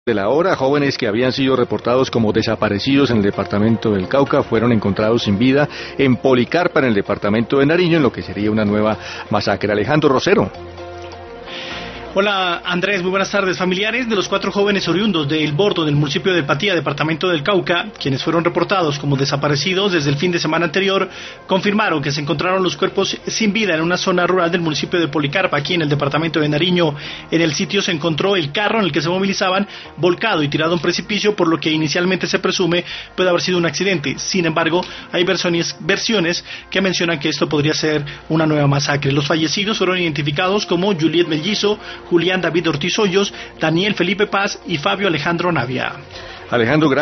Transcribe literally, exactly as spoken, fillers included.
De la hora, jóvenes que habían sido reportados como desaparecidos en el departamento del Cauca fueron encontrados sin vida en Policarpa, en el departamento de Nariño, en lo que sería una nueva masacre. Alejandro Rosero. Hola Andrés, muy buenas tardes. Familiares de los cuatro jóvenes oriundos de El Bordo, del municipio de Patía, departamento del Cauca, quienes fueron reportados como desaparecidos desde el fin de semana anterior, confirmaron que se encontraron los cuerpos sin vida en una zona rural del municipio de Policarpa, aquí en el departamento de Nariño. En el sitio se encontró el carro en el que se movilizaban volcado y tirado a un precipicio, por lo que inicialmente se presume puede haber sido un accidente. Sin embargo, hay versiones, versiones que mencionan que esto podría ser una nueva masacre. Los fallecidos fueron identificados como Juliet Mellizo, Julián David Ortiz Hoyos, Daniel Felipe Paz y Fabio Alejandro Navia. Alejandro, gracias.